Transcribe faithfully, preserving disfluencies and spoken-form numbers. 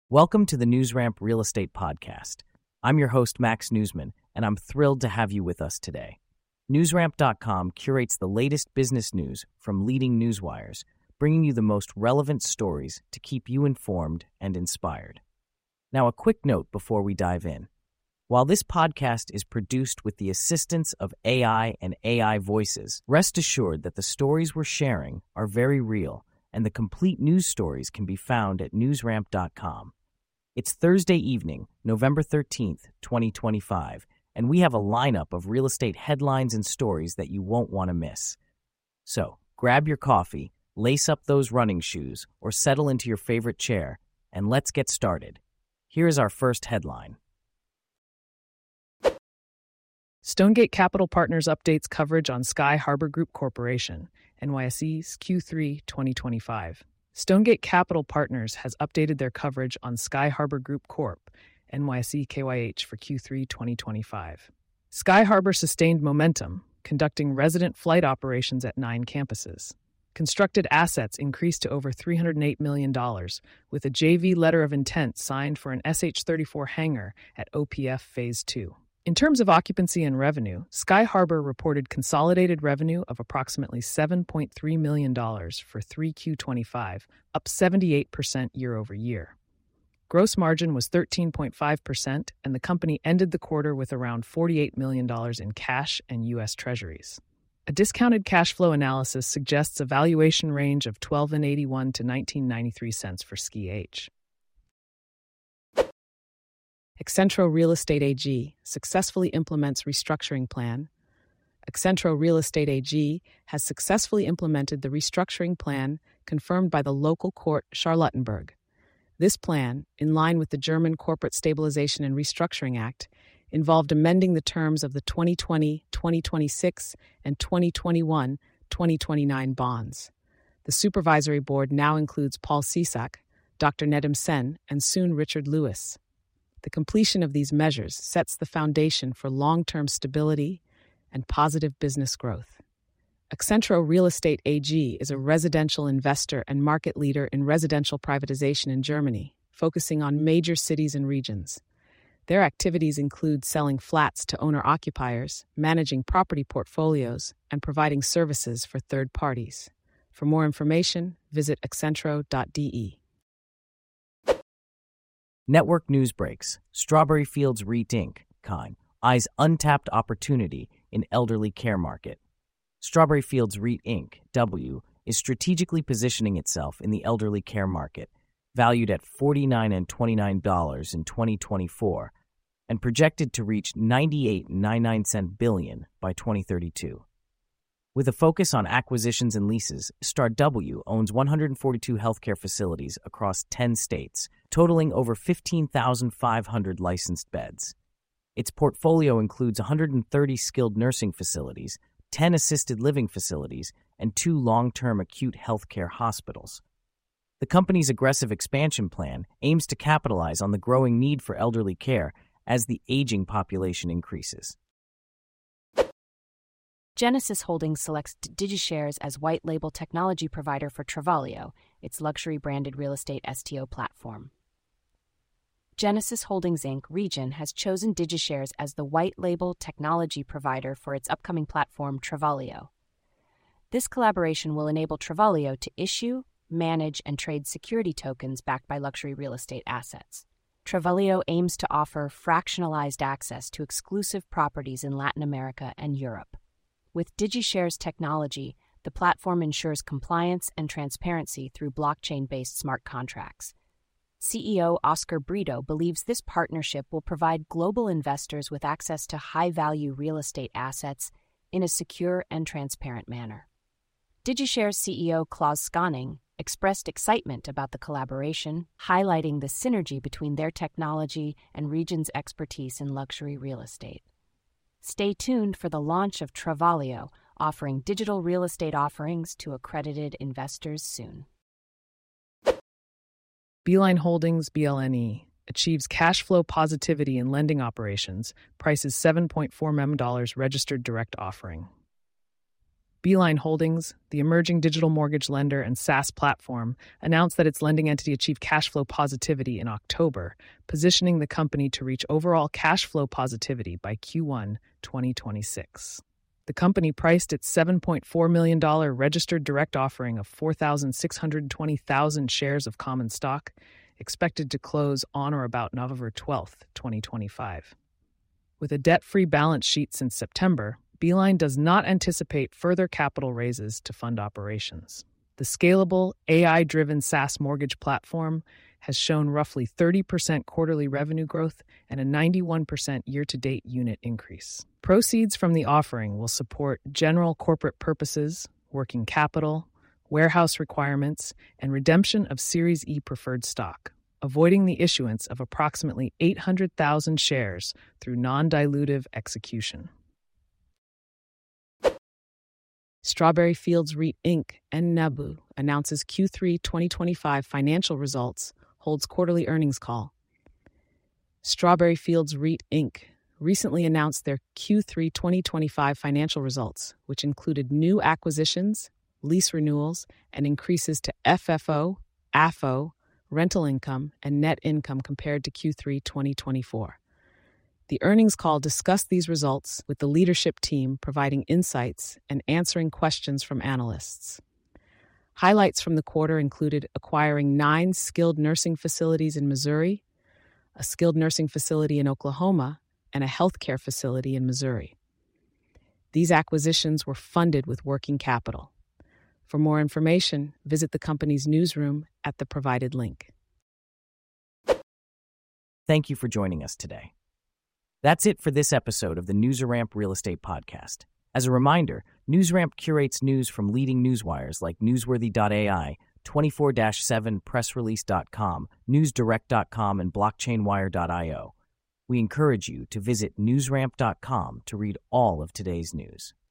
Welcome to the NewsRamp Real Estate Podcast. I'm your host, Max Newsman, and I'm thrilled to have you with us today. NewsRamp dot com curates the latest business news from leading newswires, bringing you the most relevant stories to keep you informed and inspired. Now, a quick note before we dive in. While this podcast is produced with the assistance of A I and A I voices, rest assured that the stories we're sharing are very real, and the complete news stories can be found at NewsRamp dot com. It's Thursday evening, November thirteenth, twenty twenty-five, and we have a lineup of real estate headlines and stories that you won't want to miss. So, grab your coffee, lace up those running shoes, or settle into your favorite chair, and let's get started. Here's our first headline. Stonegate Capital Partners updates coverage on Sky Harbor Group Corporation, N Y S E's Q three twenty twenty-five. Stonegate Capital Partners has updated their coverage on Sky Harbor Group Corp, N Y S E K Y H for Q three twenty twenty-five. Sky Harbor sustained momentum, conducting resident flight operations at nine campuses. Constructed assets increased to over three hundred eight million dollars, with a J V letter of intent signed for an S H thirty-four hangar at O P F Phase two. In terms of occupancy and revenue, Sky Harbor reported consolidated revenue of approximately seven point three million dollars for three Q twenty-five, up seventy-eight percent year over year. Gross margin was thirteen point five percent, and the company ended the quarter with around forty-eight million dollars in cash and U S Treasuries. A discounted cash flow analysis suggests a valuation range of twelve dollars and eighty-one cents to nineteen dollars and ninety-three cents for S C H. Accentro Real Estate A G successfully implements restructuring plan. Accentro Real Estate A G has successfully implemented the restructuring plan confirmed by the local court Charlottenburg. This plan, in line with the German Corporate Stabilization and Restructuring Act, involved amending the terms of the twenty twenty, twenty twenty-six, and twenty twenty-one, twenty twenty-nine bonds. The supervisory board now includes Paul Cisak, Doctor Nedim Sen, and soon Richard Lewis. The completion of these measures sets the foundation for long-term stability and positive business growth. Accentro Real Estate A G is a residential investor and market leader in residential privatization in Germany, focusing on major cities and regions. Their activities include selling flats to owner-occupiers, managing property portfolios, and providing services for third parties. For more information, visit accentro dot d e. Network news breaks. Strawberry Fields REIT Incorporated, C I N, eyes untapped opportunity in elderly care market. Strawberry Fields REIT Incorporated, W, is strategically positioning itself in the elderly care market, valued at forty-nine dollars and twenty-nine cents in twenty twenty-four, and projected to reach ninety-eight dollars and ninety-nine billion dollars by twenty thirty-two. With a focus on acquisitions and leases, Star W owns one hundred forty-two healthcare facilities across ten states, totaling over fifteen thousand five hundred licensed beds. Its portfolio includes one hundred thirty skilled nursing facilities, ten assisted living facilities, and two long-term acute healthcare hospitals. The company's aggressive expansion plan aims to capitalize on the growing need for elderly care as the aging population increases. Genesis Holdings selects DigiShares as white label technology provider for Travaglio, its luxury-branded real estate S T O platform. Genesis Holdings Incorporated Region has chosen DigiShares as the white label technology provider for its upcoming platform Travaglio. This collaboration will enable Travaglio to issue, manage, and trade security tokens backed by luxury real estate assets. Travaglio aims to offer fractionalized access to exclusive properties in Latin America and Europe. With DigiShares technology, the platform ensures compliance and transparency through blockchain-based smart contracts. C E O Oscar Brito believes this partnership will provide global investors with access to high-value real estate assets in a secure and transparent manner. DigiShares C E O Klaus Skonning expressed excitement about the collaboration, highlighting the synergy between their technology and Region's expertise in luxury real estate. Stay tuned for the launch of Travaglio, offering digital real estate offerings to accredited investors soon. Beeline Holdings B L N E achieves cash flow positivity in lending operations, prices seven point four million dollars registered direct offering. Beeline Holdings, the emerging digital mortgage lender and SaaS platform, announced that its lending entity achieved cash flow positivity in October, positioning the company to reach overall cash flow positivity by Q one twenty twenty-six. The company priced its seven point four million dollars registered direct offering of four thousand six hundred twenty thousand shares of common stock, expected to close on or about November twelfth, twenty twenty-five. With a debt-free balance sheet since September, Beeline does not anticipate further capital raises to fund operations. The scalable, A I-driven SaaS mortgage platform has shown roughly thirty percent quarterly revenue growth and a ninety-one percent year-to-date unit increase. Proceeds from the offering will support general corporate purposes, working capital, warehouse requirements, and redemption of Series E preferred stock, avoiding the issuance of approximately eight hundred thousand shares through non-dilutive execution. Strawberry Fields REIT Incorporated and Nabu announces Q three twenty twenty-five financial results, holds quarterly earnings call. Strawberry Fields REIT Incorporated recently announced their Q three twenty twenty-five financial results, which included new acquisitions, lease renewals, and increases to F F O, A F O, rental income, and net income compared to Q three twenty twenty-four. The earnings call discussed these results with the leadership team providing insights and answering questions from analysts. Highlights from the quarter included acquiring nine skilled nursing facilities in Missouri, a skilled nursing facility in Oklahoma, and a healthcare facility in Missouri. These acquisitions were funded with working capital. For more information, visit the company's newsroom at the provided link. Thank you for joining us today. That's it for this episode of the NewsRamp Real Estate Podcast. As a reminder, NewsRamp curates news from leading newswires like Newsworthy dot A I, twenty-four seven press release dot com, news direct dot com, and blockchain wire dot io. We encourage you to visit newsramp dot com to read all of today's news.